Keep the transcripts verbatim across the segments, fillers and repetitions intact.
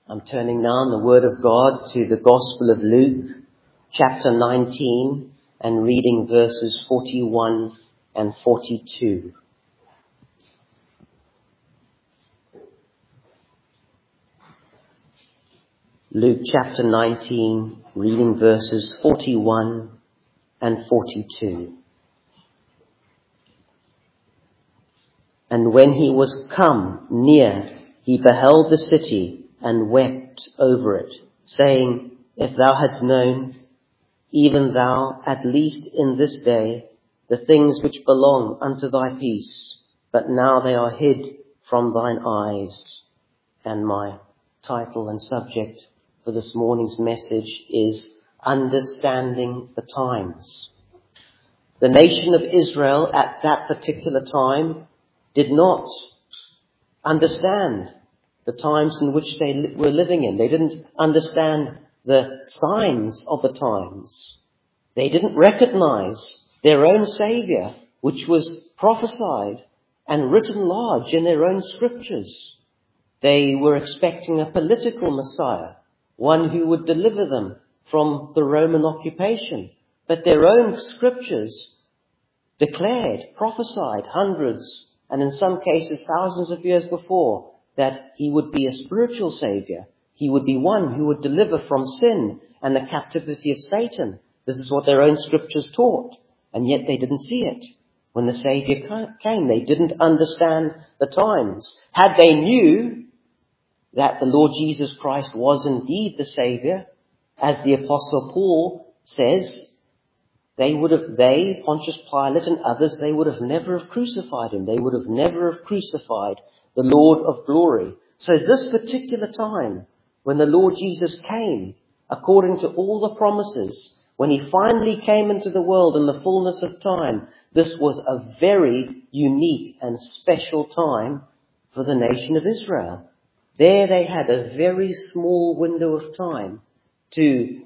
I'm turning now in the Word of God to the Gospel of Luke, chapter nineteen, and reading verses forty-one and forty-two. Luke chapter nineteen, reading verses forty-one and forty-two. And when he was come near, he beheld the city, and wept over it, saying, If thou hadst known, even thou, at least in this day, the things which belong unto thy peace, but now they are hid from thine eyes. And my title and subject for this morning's message is Understanding the Times. The nation of Israel at that particular time did not understand the times in which they li- were living in. They didn't understand the signs of the times. They didn't recognize their own Savior, which was prophesied and written large in their own scriptures. They were expecting a political Messiah, one who would deliver them from the Roman occupation. But their own scriptures declared, prophesied hundreds, and in some cases thousands of years before, that he would be a spiritual Savior. He would be one who would deliver from sin and the captivity of Satan. This is what their own scriptures taught. And yet they didn't see it. When the Savior came, they didn't understand the times. Had they knew that the Lord Jesus Christ was indeed the Savior, as the Apostle Paul says, they would have, they, Pontius Pilate and others, they would have never have crucified him. They would have never have crucified the Lord of glory. So this particular time, when the Lord Jesus came, according to all the promises, when he finally came into the world in the fullness of time, this was a very unique and special time for the nation of Israel. There they had a very small window of time to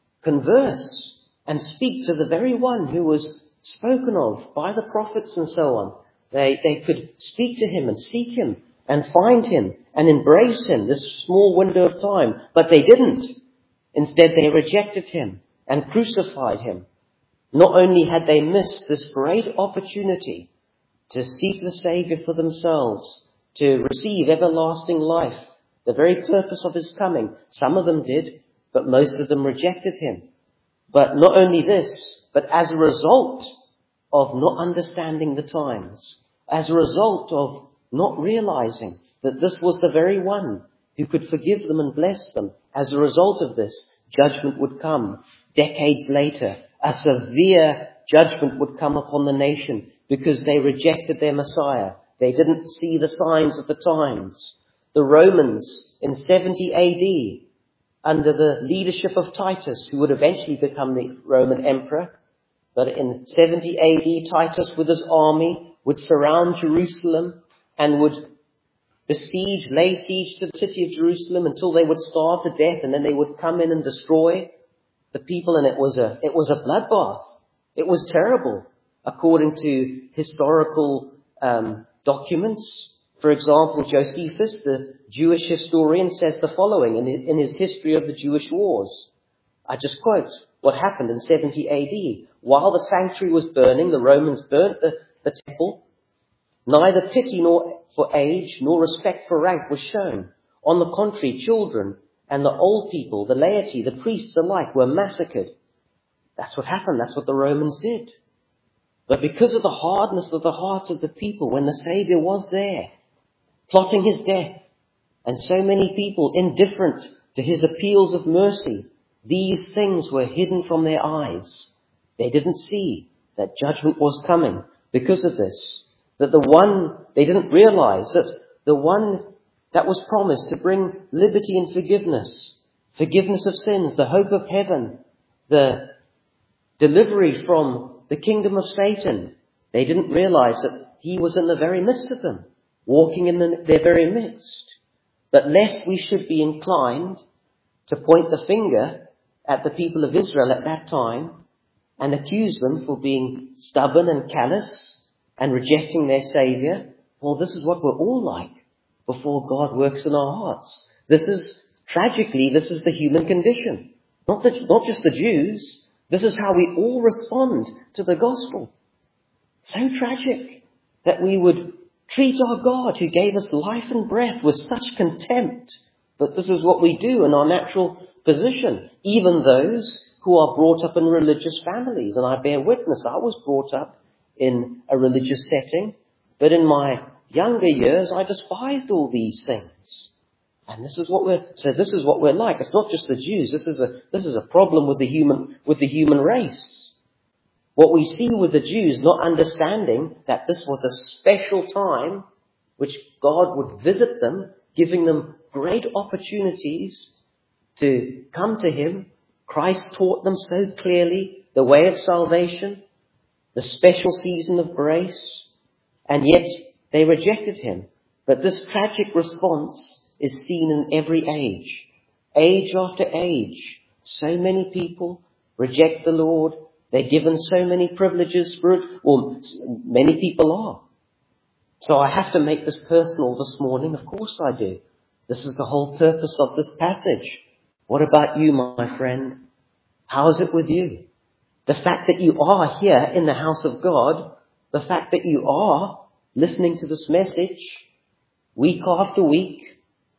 converse and speak to the very one who was spoken of by the prophets and so on. They, they could speak to him and seek him and find him and embrace him, this small window of time. But they didn't. Instead, they rejected him and crucified him. Not only had they missed this great opportunity to seek the Savior for themselves, to receive everlasting life, the very purpose of his coming. Some of them did, but most of them rejected him. But not only this, but as a result of not understanding the times, as a result of not realizing that this was the very one who could forgive them and bless them, as a result of this, judgment would come decades later. A severe judgment would come upon the nation because they rejected their Messiah. They didn't see the signs of the times. The Romans in seventy A D, under the leadership of Titus, who would eventually become the Roman emperor, but in seventy A D, Titus with his army would surround Jerusalem and would besiege, lay siege to the city of Jerusalem until they would starve to death, and then they would come in and destroy the people, and it was a, it was a bloodbath. It was terrible, according to historical um, documents. For example, Josephus, the Jewish historian, says the following in, in his History of the Jewish Wars. I just quote what happened in seventy A D. While the sanctuary was burning, the Romans burnt the, the temple. Neither pity nor for age nor respect for rank was shown. On the contrary, children and the old people, the laity, the priests alike were massacred. That's what happened. That's what the Romans did. But because of the hardness of the hearts of the people, when the Savior was there, plotting his death, and so many people indifferent to his appeals of mercy, these things were hidden from their eyes. They didn't see that judgment was coming because of this. That the one, they didn't realize that the one that was promised to bring liberty and forgiveness, forgiveness of sins, the hope of heaven, the delivery from the kingdom of Satan, they didn't realize that he was in the very midst of them, walking in the, their very midst. But lest we should be inclined to point the finger at the people of Israel at that time and accuse them for being stubborn and callous and rejecting their Savior, well, this is what we're all like before God works in our hearts. This is tragically, this is the human condition. Not, the, not just the Jews. This is how we all respond to the gospel. So tragic that we would treat our God who gave us life and breath with such contempt. But this is what we do in our natural position. Even those who are brought up in religious families. And I bear witness, I was brought up in a religious setting. But in my younger years, I despised all these things. And this is what we're, so this is what we're like. It's not just the Jews. This is a, this is a problem with the human, with the human race. What we see with the Jews, not understanding that this was a special time which God would visit them, giving them great opportunities to come to Him. Christ taught them so clearly the way of salvation, the special season of grace, and yet they rejected Him. But this tragic response is seen in every age. Age after age. So many people reject the Lord. They're given so many privileges for it. Well, many people are. So I have to make this personal this morning. Of course I do. This is the whole purpose of this passage. What about you, my friend? How is it with you? The fact that you are here in the house of God, the fact that you are listening to this message week after week,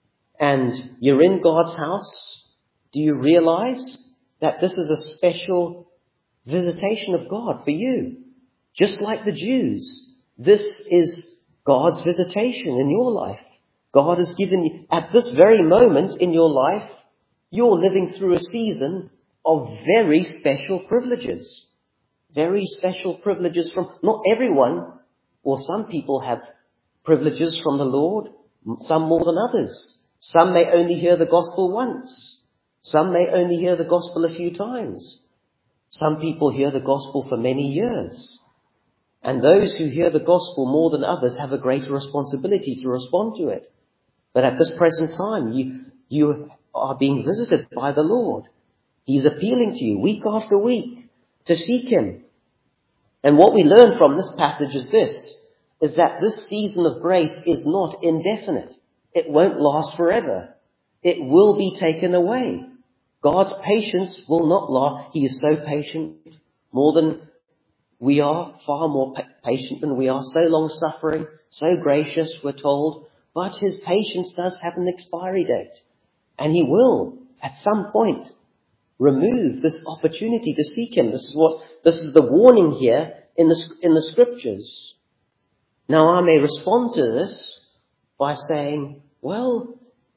and you're in God's house, do you realize that this is a special visitation of God for you? Just like the Jews, this is God's visitation in your life. God has given you, at this very moment in your life, you're living through a season of very special privileges. Very special privileges from, not everyone, or some people have privileges from the Lord, some more than others. Some may only hear the gospel once. Some may only hear the gospel a few times. Some people hear the gospel for many years. And those who hear the gospel more than others have a greater responsibility to respond to it. But at this present time, you, you are being visited by the Lord. He's appealing to you week after week to seek Him. And what we learn from this passage is this, is that this season of grace is not indefinite. It won't last forever. It will be taken away. God's patience will not last. He is so patient, more than we are, far more patient than we are, so long-suffering, so gracious, we're told. But His patience does have an expiry date. And He will, at some point, remove this opportunity to seek Him. This is what, this is the warning here in the, in the Scriptures. Now I may respond to this by saying, well,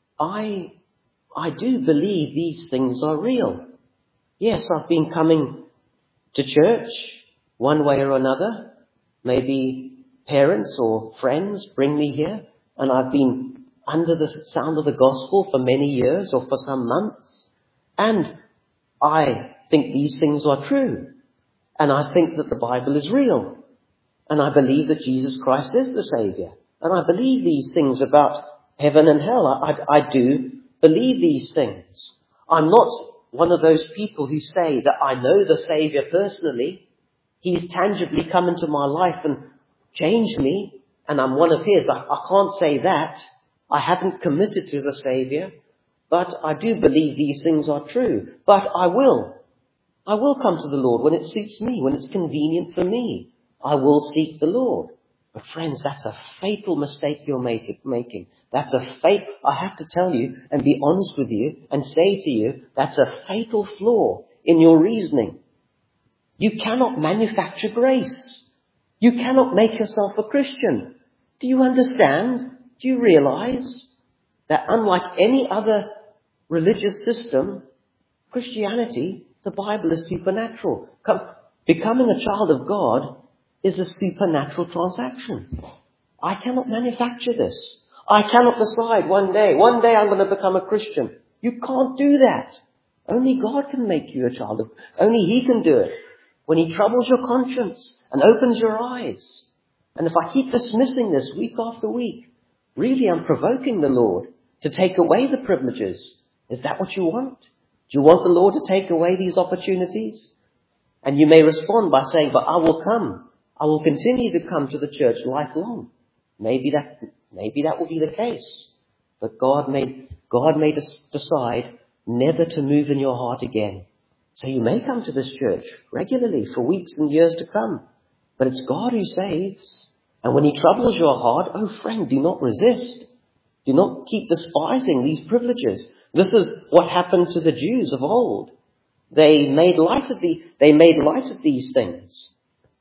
I, I do believe these things are real. Yes, I've been coming to church one way or another. Maybe parents or friends bring me here, and I've been under the sound of the gospel for many years or for some months. And I think these things are true. And I think that the Bible is real. And I believe that Jesus Christ is the Saviour. And I believe these things about heaven and hell. I, I, I do believe these things. I'm not one of those people who say that I know the Saviour personally. He's tangibly come into my life and changed me, and I'm one of His. I, I can't say that. I haven't committed to the Saviour, but I do believe these things are true. But I will. I will come to the Lord when it suits me, when it's convenient for me. I will seek the Lord. But friends, that's a fatal mistake you're making. That's a fate. I have to tell you and be honest with you and say to you, that's a fatal flaw in your reasoning. You cannot manufacture grace. You cannot make yourself a Christian. Do you understand? Do you realize that unlike any other religious system, Christianity, the Bible is supernatural. Come, becoming a child of God is a supernatural transaction. I cannot manufacture this. I cannot decide one day, one day I'm going to become a Christian. You can't do that. Only God can make you a child of, only He can do it. When He troubles your conscience and opens your eyes. And if I keep dismissing this week after week, really I'm provoking the Lord to take away the privileges. Is that what you want? Do you want the Lord to take away these opportunities? And you may respond by saying, but I will come. I will continue to come to the church lifelong. Maybe that, maybe that will be the case. But God may God may des- decide never to move in your heart again. So you may come to this church regularly for weeks and years to come. But it's God who saves. And when he troubles your heart, oh friend, do not resist. Do not keep despising these privileges. This is what happened to the Jews of old. They made light of the, they made light of these things.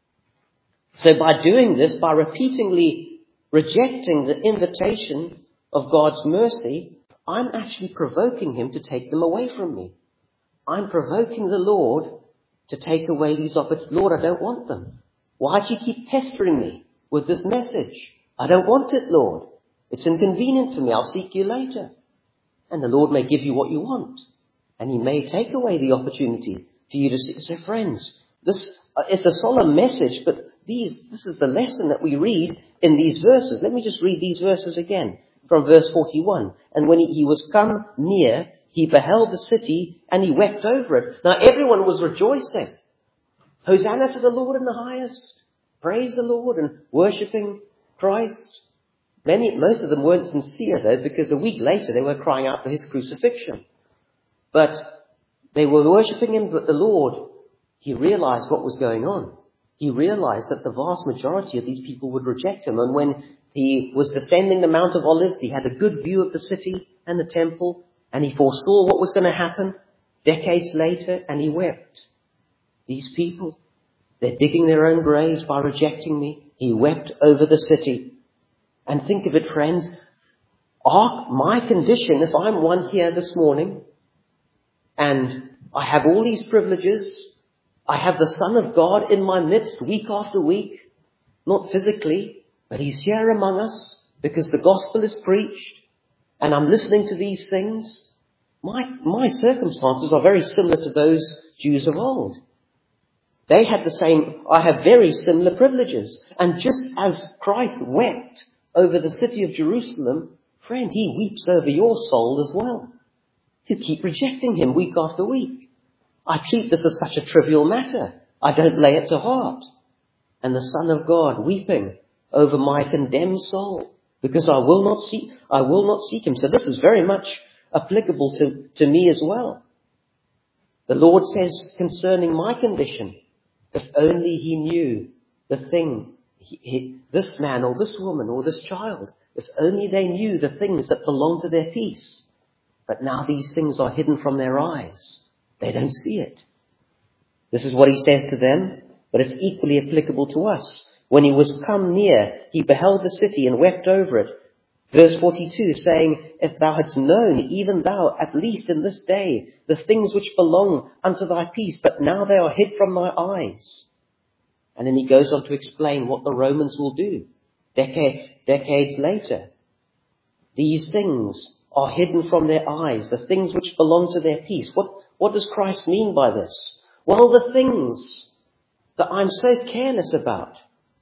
So by doing this, by repeatedly rejecting the invitation of God's mercy, I'm actually provoking him to take them away from me. I'm provoking the Lord to take away these opportunities. Lord, I don't want them. Why do you keep pestering me with this message? I don't want it, Lord. It's inconvenient for me. I'll seek you later. And the Lord may give you what you want. And he may take away the opportunity for you to see. So friends, this uh, is a solemn message, but these, this is the lesson that we read in these verses. Let me just read these verses again from verse forty-one. And when he, he was come near, he beheld the city and he wept over it. Now everyone was rejoicing. Hosanna to the Lord in the highest. Praise the Lord, and worshipping Christ. Many, most of them weren't sincere though, because a week later they were crying out for his crucifixion. But they were worshipping him, but the Lord, he realized what was going on. He realized that the vast majority of these people would reject him. And when he was descending the Mount of Olives, he had a good view of the city and the temple, and he foresaw what was going to happen decades later, and he wept. These people, they're digging their own graves by rejecting me. He wept over the city. And think of it, friends, our, my condition, if I'm one here this morning, and I have all these privileges, I have the Son of God in my midst week after week, not physically, but he's here among us because the gospel is preached, and I'm listening to these things. My, my circumstances are very similar to those Jews of old. They had the same, I have very similar privileges. And just as Christ wept over the city of Jerusalem, friend, he weeps over your soul as well. You keep rejecting him week after week. I treat this as such a trivial matter. I don't lay it to heart. And the Son of God weeping over my condemned soul because I will not seek, I will not seek him. So this is very much applicable to, to me as well. The Lord says concerning my condition, if only he knew the thing, he, he, this man or this woman or this child, if only they knew the things that belong to their peace. But now these things are hidden from their eyes. They don't see it. This is what he says to them, but it's equally applicable to us. When he was come near, he beheld the city and wept over it. Verse forty-two, saying, if thou hadst known, even thou, at least in this day, the things which belong unto thy peace, but now they are hid from thy eyes. And then he goes on to explain what the Romans will do decade, decades later. These things are hidden from their eyes, the things which belong to their peace. What, what does Christ mean by this? Well, the things that I'm so careless about.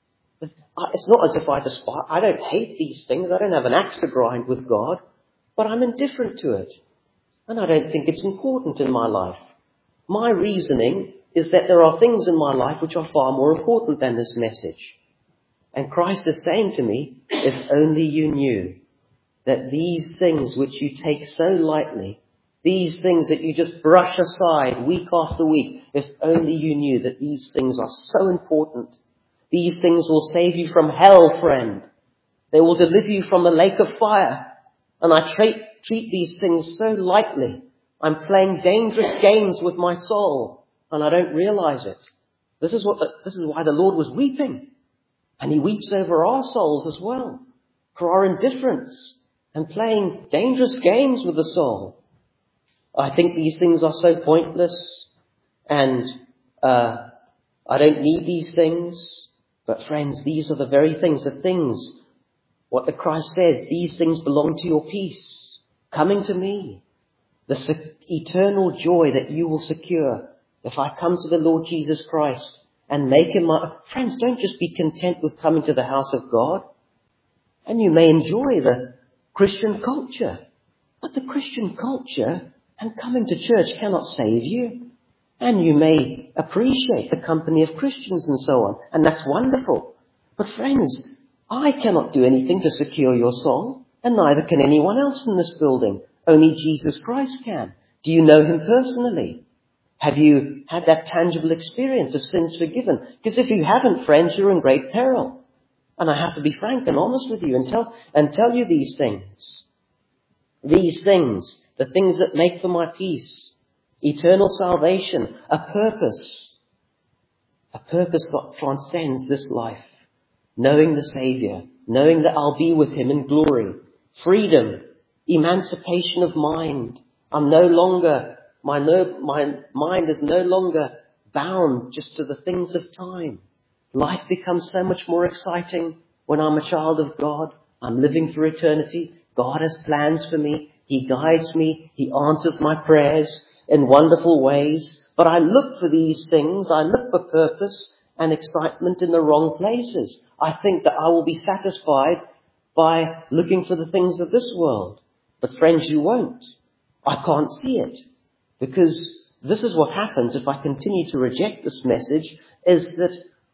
It's not as if I despise, I don't hate these things. I don't have an axe to grind with God, but I'm indifferent to it. And I don't think it's important in my life. My reasoning is that there are things in my life which are far more important than this message. And Christ is saying to me, if only you knew that these things which you take so lightly, these things that you just brush aside week after week, if only you knew that these things are so important. These things will save you from hell, friend. They will deliver you from the lake of fire. And I treat, treat these things so lightly. I'm playing dangerous games with my soul, and I don't realize it. This is what the, this is why the Lord was weeping. And he weeps over our souls as well, for our indifference and playing dangerous games with the soul. I think these things are so pointless, and uh, I don't need these things. But friends, these are the very things, the things, what the Christ says, these things belong to your peace, coming to me. The se- eternal joy that you will secure if I come to the Lord Jesus Christ and make him my... Friends, don't just be content with coming to the house of God. And you may enjoy the Christian culture. But the Christian culture and coming to church cannot save you. And you may appreciate the company of Christians and so on. And that's wonderful. But friends, I cannot do anything to secure your soul. And neither can anyone else in this building. Only Jesus Christ can. Do you know him personally? Have you had that tangible experience of sins forgiven? Because if you haven't, friends, you're in great peril. And I have to be frank and honest with you and tell, and tell you these things. These things, the things that make for my peace, eternal salvation, a purpose, a purpose that transcends this life. Knowing the Saviour, knowing that I'll be with him in glory, freedom, emancipation of mind. I'm no longer, my, no, my mind is no longer bound just to the things of time. Life becomes so much more exciting when I'm a child of God. I'm living for eternity. God has plans for me. He guides me. He answers my prayers in wonderful ways. But I look for these things. I look for purpose and excitement in the wrong places. I think that I will be satisfied by looking for the things of this world. But friends, you won't. I can't see it. Because this is what happens if I continue to reject this message, is that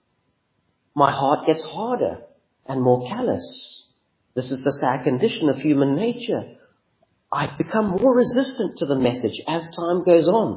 my heart gets harder and more callous. This is the sad condition of human nature. I become more resistant to the message as time goes on.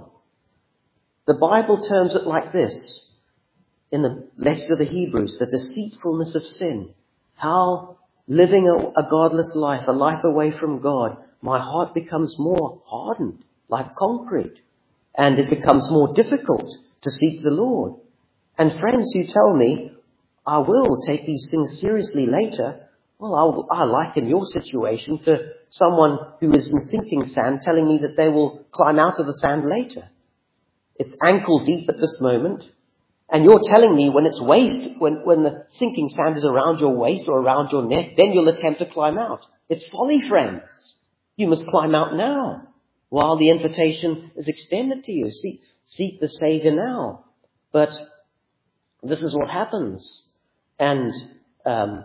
The Bible terms it like this in the letter to the Hebrews, the deceitfulness of sin. How living a, a godless life, a life away from God, my heart becomes more hardened, like concrete. And it becomes more difficult to seek the Lord. And friends who tell me, I will take these things seriously later, well, I'll, I liken your situation to someone who is in sinking sand telling me that they will climb out of the sand later. It's ankle deep at this moment. And you're telling me when it's waist, when, when the sinking sand is around your waist or around your neck, then you'll attempt to climb out. It's folly, friends. You must climb out now while the invitation is extended to you. Seek, seek the Saviour now. But this is what happens. And um,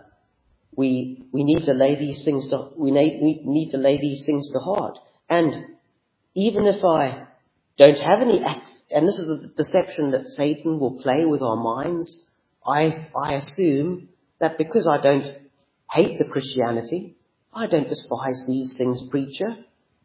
we we need to lay these things to we need, we need to lay these things to heart. And even if I don't have any act, and this is the deception that Satan will play with our minds, I I assume that because I don't hate the Christianity, I don't despise these things, preacher.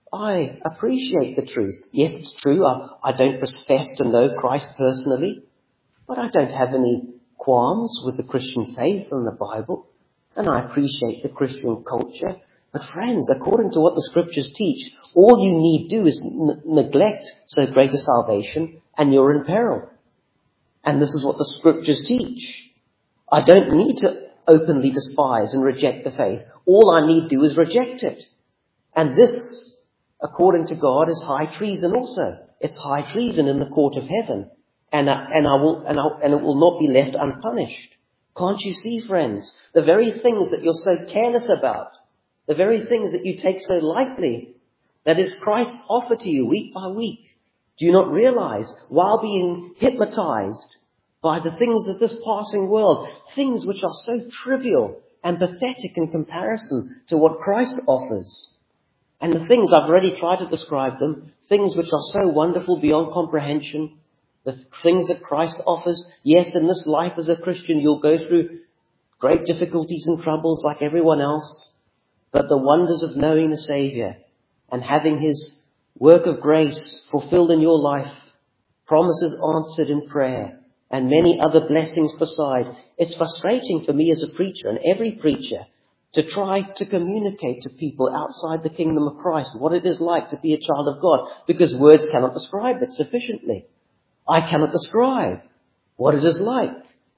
I appreciate the truth. Yes, it's true. I, I don't profess to know Christ personally, but I don't have any qualms with the Christian faith and the Bible, and I appreciate the Christian culture. But friends, according to what the Scriptures teach, all you need do is n- neglect so great a salvation, and you're in peril. And this is what the Scriptures teach. I don't need to openly despise and reject the faith. All I need do is reject it. And this, according to God, is high treason also. It's high treason in the court of heaven. And I, and I will, and, I, and it will not be left unpunished. Can't you see, friends? The very things that you're so careless about, the very things that you take so lightly, that is Christ's offer to you week by week. Do you not realize, while being hypnotized by the things of this passing world, things which are so trivial and pathetic in comparison to what Christ offers, and the things, I've already tried to describe them, things which are so wonderful beyond comprehension, the things that Christ offers. Yes, in this life as a Christian, you'll go through great difficulties and troubles like everyone else. But the wonders of knowing the Saviour and having his work of grace fulfilled in your life, promises answered in prayer, and many other blessings beside. It's frustrating for me as a preacher, and every preacher, to try to communicate to people outside the kingdom of Christ what it is like to be a child of God, because words cannot describe it sufficiently. I cannot describe what it is like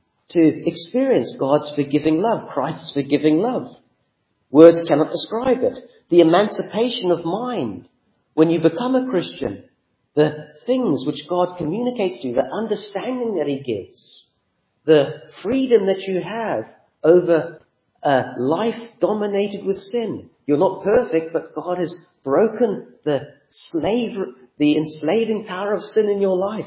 to experience God's forgiving love, Christ's forgiving love. Words cannot describe it. The emancipation of mind. When you become a Christian, the things which God communicates to you, the understanding that he gives, the freedom that you have over a life dominated with sin. You're not perfect, but God has broken the slave, the enslaving power of sin in your life.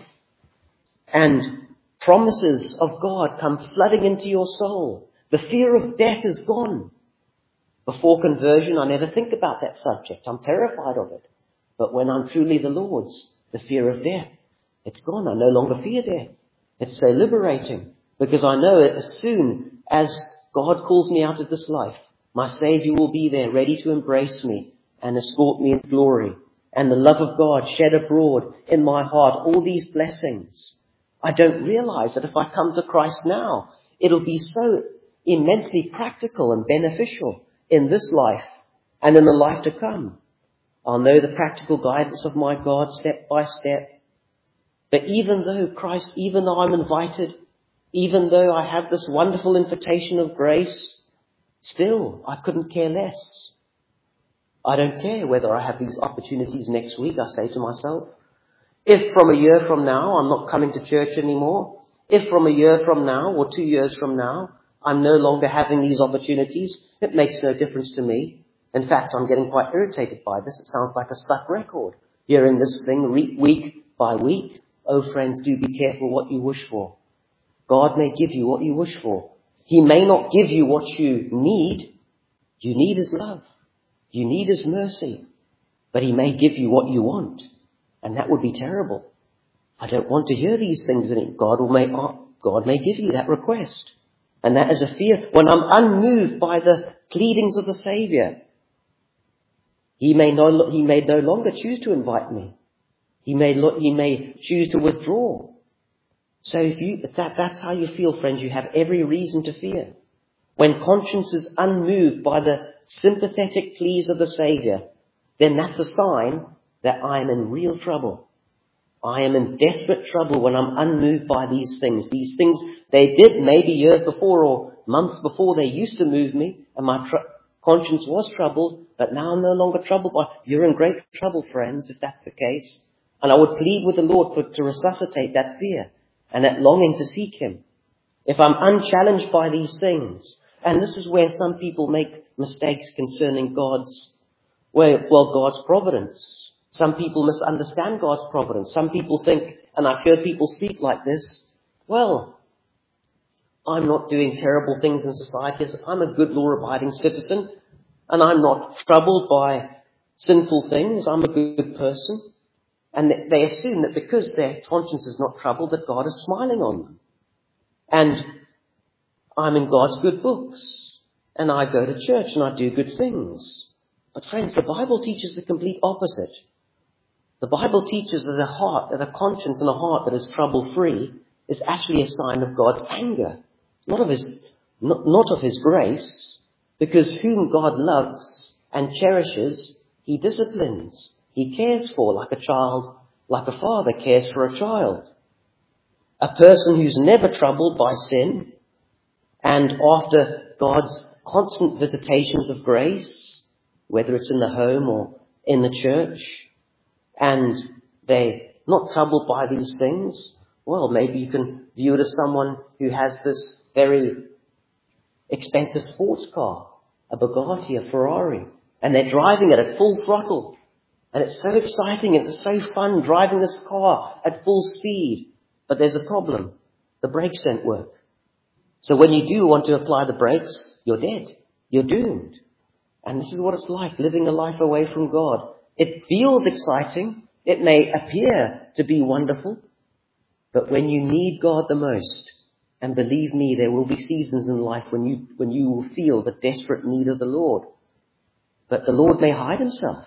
And promises of God come flooding into your soul. The fear of death is gone. Before conversion, I never think about that subject. I'm terrified of it. But when I'm truly the Lord's, the fear of death, it's gone. I no longer fear death. It's so liberating, because I know as soon as God calls me out of this life, my Saviour will be there ready to embrace me and escort me in glory, and the love of God shed abroad in my heart, all these blessings. I don't realize that if I come to Christ now, it'll be so immensely practical and beneficial in this life and in the life to come. I'll know the practical guidance of my God step by step. But even though Christ, even though I'm invited, even though I have this wonderful invitation of grace, still I couldn't care less. I don't care whether I have these opportunities next week, I say to myself. If from a year from now I'm not coming to church anymore, if from a year from now or two years from now I'm no longer having these opportunities, it makes no difference to me. In fact, I'm getting quite irritated by this. It sounds like a stuck record, hearing this thing re- week by week. Oh, friends, do be careful what you wish for. God may give you what you wish for. He may not give you what you need. You need His love. You need His mercy. But He may give you what you want. And that would be terrible. I don't want to hear these things. And God will may, God may give you that request. And that is a fear. When I'm unmoved by the pleadings of the Saviour, He may no, he may no longer choose to invite me. He may, he may choose to withdraw. So if you, if that, that's how you feel, friends, you have every reason to fear. When conscience is unmoved by the sympathetic pleas of the Saviour, then that's a sign that I am in real trouble. I am in desperate trouble when I'm unmoved by these things. These things, they did maybe years before or months before, they used to move me, and my tr- conscience was troubled, but now I'm no longer troubled by. You're in great trouble, friends, if that's the case. And I would plead with the Lord for, to resuscitate that fear and that longing to seek Him. If I'm unchallenged by these things, and this is where some people make mistakes concerning God's, well, well, God's providence. Some people misunderstand God's providence. Some people think, and I've heard people speak like this, well, I'm not doing terrible things in society. I'm a good law-abiding citizen, and I'm not troubled by sinful things. I'm a good person. And they assume that because their conscience is not troubled, that God is smiling on them. And I'm in God's good books. And I go to church and I do good things. But friends, the Bible teaches the complete opposite. The Bible teaches that a heart, that a conscience and a heart that is trouble-free is actually a sign of God's anger. Not of His, not, not of His grace. Because whom God loves and cherishes, He disciplines. He cares for, like a child, like a father cares for a child. A person who's never troubled by sin, and after God's constant visitations of grace, whether it's in the home or in the church, and they're not troubled by these things, well, maybe you can view it as someone who has this very expensive sports car, a Bugatti, a Ferrari, and they're driving it at full throttle. And it's so exciting, it's so fun driving this car at full speed. But there's a problem. The brakes don't work. So when you do want to apply the brakes, you're dead. You're doomed. And this is what it's like, living a life away from God. It feels exciting. It may appear to be wonderful. But when you need God the most, and believe me, there will be seasons in life when you, when you will feel the desperate need of the Lord. But the Lord may hide Himself.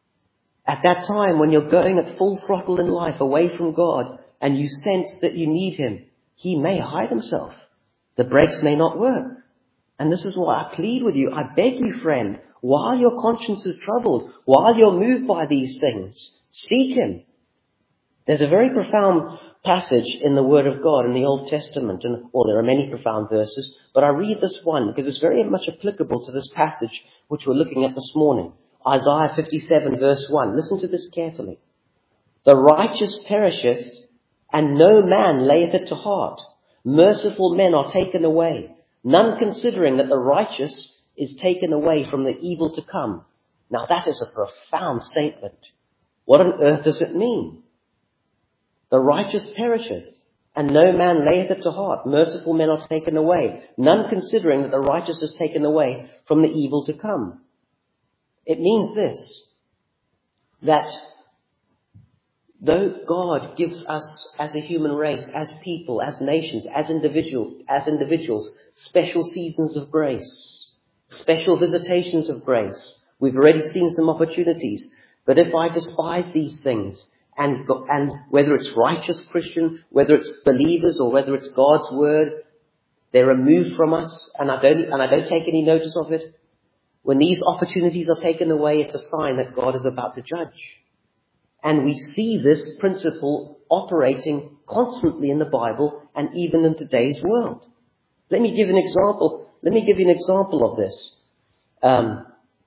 At that time, when you're going at full throttle in life away from God, and you sense that you need Him, He may hide Himself. The brakes may not work. And this is why I plead with you, I beg you, friend, while your conscience is troubled, while you're moved by these things, seek Him. There's a very profound passage in the Word of God in the Old Testament, and well, there are many profound verses, but I read this one because it's very much applicable to this passage which we're looking at this morning. Isaiah fifty-seven verse one. Listen to this carefully. The righteous perisheth, and no man layeth it to heart. Merciful men are taken away, none considering that the righteous is taken away from the evil to come. Now that is a profound statement. What on earth does it mean? The righteous perisheth, and no man layeth it to heart. Merciful men are taken away, none considering that the righteous is taken away from the evil to come. It means this, that though God gives us as a human race, as people, as nations, as individuals, as individuals, special seasons of grace, special visitations of grace, We've already seen some opportunities. But if I despise these things, and, go, and whether it's righteous Christian, whether it's believers, or whether it's God's word, they're removed from us, and I don't, and I don't take any notice of it. When these opportunities are taken away, it's a sign that God is about to judge. And we see this principle operating constantly in the Bible and even in today's world. Let me give an example. Let me give you an example of this. Um,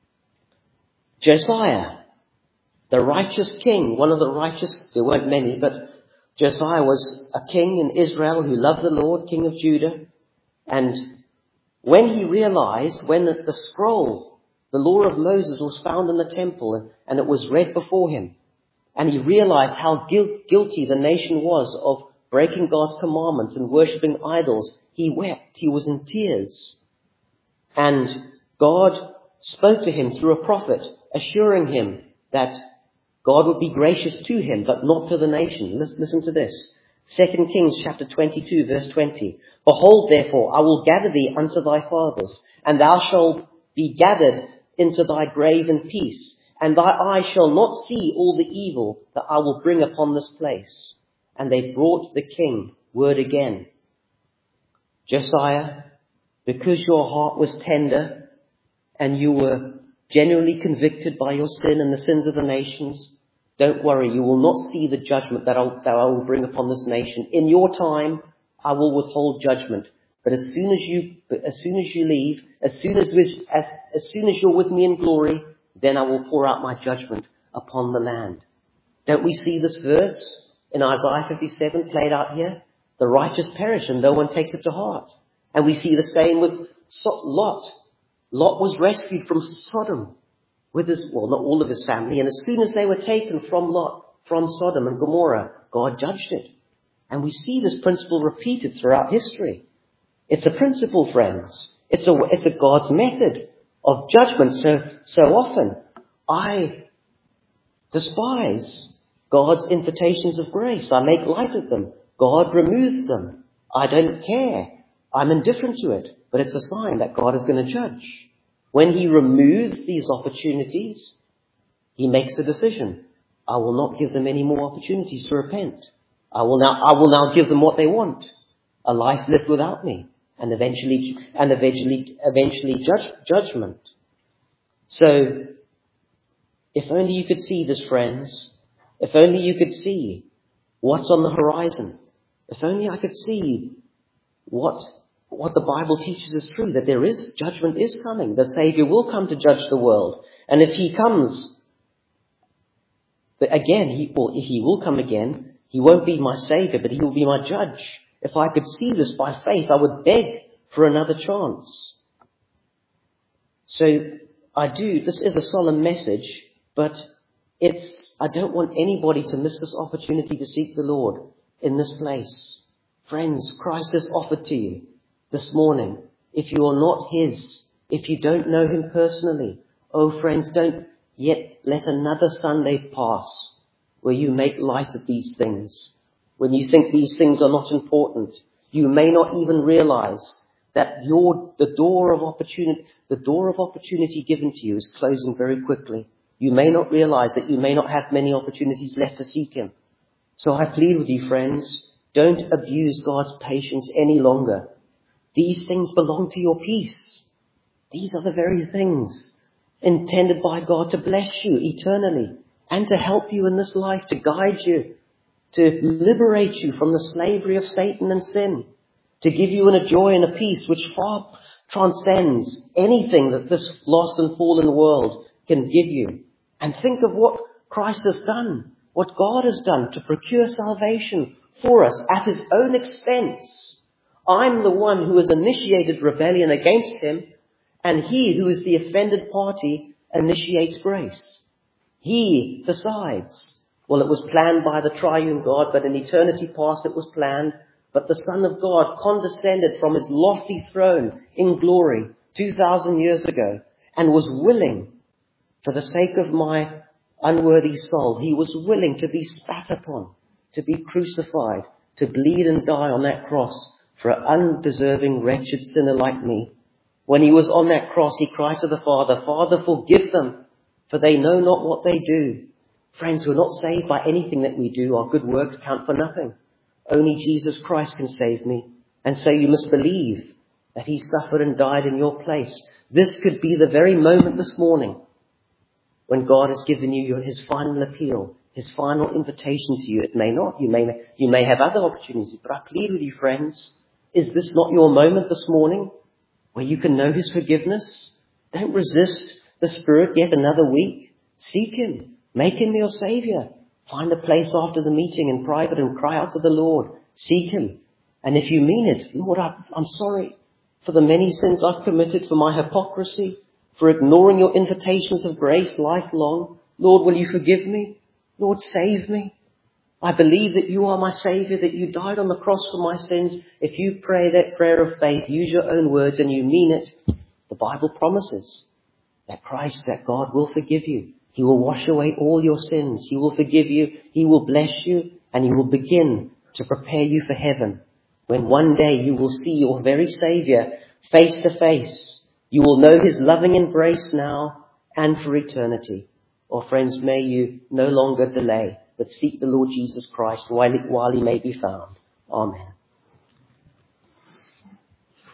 Josiah, the righteous king, one of the righteous, there weren't many, but Josiah was a king in Israel who loved the Lord, king of Judah. And when he realized, when the, the scroll, the law of Moses was found in the temple and, and it was read before him, and he realized how guilt, guilty the nation was of breaking God's commandments and worshipping idols, he wept. He was in tears. And God spoke to him through a prophet, assuring him that God would be gracious to him, but not to the nation. Listen to this. Second Kings chapter twenty-two, verse twenty. Behold, therefore, I will gather thee unto thy fathers, and thou shalt be gathered into thy grave in peace. And thy eye shall not see all the evil that I will bring upon this place. And they brought the king word again. Josiah, because your heart was tender and you were genuinely convicted by your sin and the sins of the nations, don't worry, you will not see the judgment that, I'll, that I will bring upon this nation. In your time, I will withhold judgment. But as soon as you, as soon as you leave, as soon as, as, as soon as you're with me in glory, then I will pour out my judgment upon the land. Don't we see this verse in Isaiah fifty-seven played out here? The righteous perish and no one takes it to heart. And we see the same with Lot. Lot was rescued from Sodom with his, well, not all of his family. And as soon as they were taken from Lot, from Sodom and Gomorrah, God judged it. And we see this principle repeated throughout history. It's a principle, friends. It's a, it's a God's method of judgment. So, so often I despise God's invitations of grace. I make light of them. God removes them. I don't care. I'm indifferent to it. But it's a sign that God is going to judge. When he removes these opportunities, he makes a decision. I will not give them any more opportunities to repent. I will now, I will now give them what they want. A life lived without me. And eventually, and eventually, eventually judge, judgment. So, if only you could see this, friends. If only you could see what's on the horizon. If only I could see what, what the Bible teaches is true, that there is, judgment is coming. The Savior will come to judge the world. And if he comes, again, he, or if he will come again, he won't be my Savior, but he will be my judge. If I could see this by faith, I would beg for another chance. So I do, this is a solemn message, but it's, I don't want anybody to miss this opportunity to seek the Lord in this place. Friends, Christ has offered to you this morning. If you are not his, if you don't know him personally, oh friends, don't yet let another Sunday pass where you make light of these things. When you think these things are not important, you may not even realize that your, the door of opportunity, the door of opportunity given to you is closing very quickly. You may not realize that you may not have many opportunities left to seek him. So I plead with you, friends, don't abuse God's patience any longer. These things belong to your peace. These are the very things intended by God to bless you eternally and to help you in this life, to guide you, to liberate you from the slavery of Satan and sin, to give you a joy and a peace which far transcends anything that this lost and fallen world can give you. And think of what Christ has done, what God has done to procure salvation for us at his own expense. I'm the one who has initiated rebellion against him, and he who is the offended party initiates grace. He decides. Well, it was planned by the triune God, but in eternity past it was planned. But the Son of God condescended from his lofty throne in glory two thousand years ago and was willing, for the sake of my unworthy soul, he was willing to be spat upon, to be crucified, to bleed and die on that cross for an undeserving, wretched sinner like me. When he was on that cross, he cried to the Father, Father, forgive them, for they know not what they do. Friends, we're not saved by anything that we do. Our good works count for nothing. Only Jesus Christ can save me. And so you must believe that he suffered and died in your place. This could be the very moment this morning when God has given you his final appeal, his final invitation to you. It may not. You may, you may have other opportunities. But I plead with you, friends, is this not your moment this morning where you can know his forgiveness? Don't resist the Spirit yet another week. Seek him. Make him your Saviour. Find a place after the meeting in private and cry out to the Lord. Seek him. And if you mean it, Lord, I, I'm sorry for the many sins I've committed, for my hypocrisy, for ignoring your invitations of grace lifelong. Lord, will you forgive me? Lord, save me. I believe that you are my Saviour, that you died on the cross for my sins. If you pray that prayer of faith, use your own words and you mean it, the Bible promises that Christ, that God will forgive you. He will wash away all your sins. He will forgive you. He will bless you. And he will begin to prepare you for heaven, when one day you will see your very Saviour face to face. You will know his loving embrace now and for eternity. Oh, friends, may you no longer delay, but seek the Lord Jesus Christ while he, while he may be found. Amen.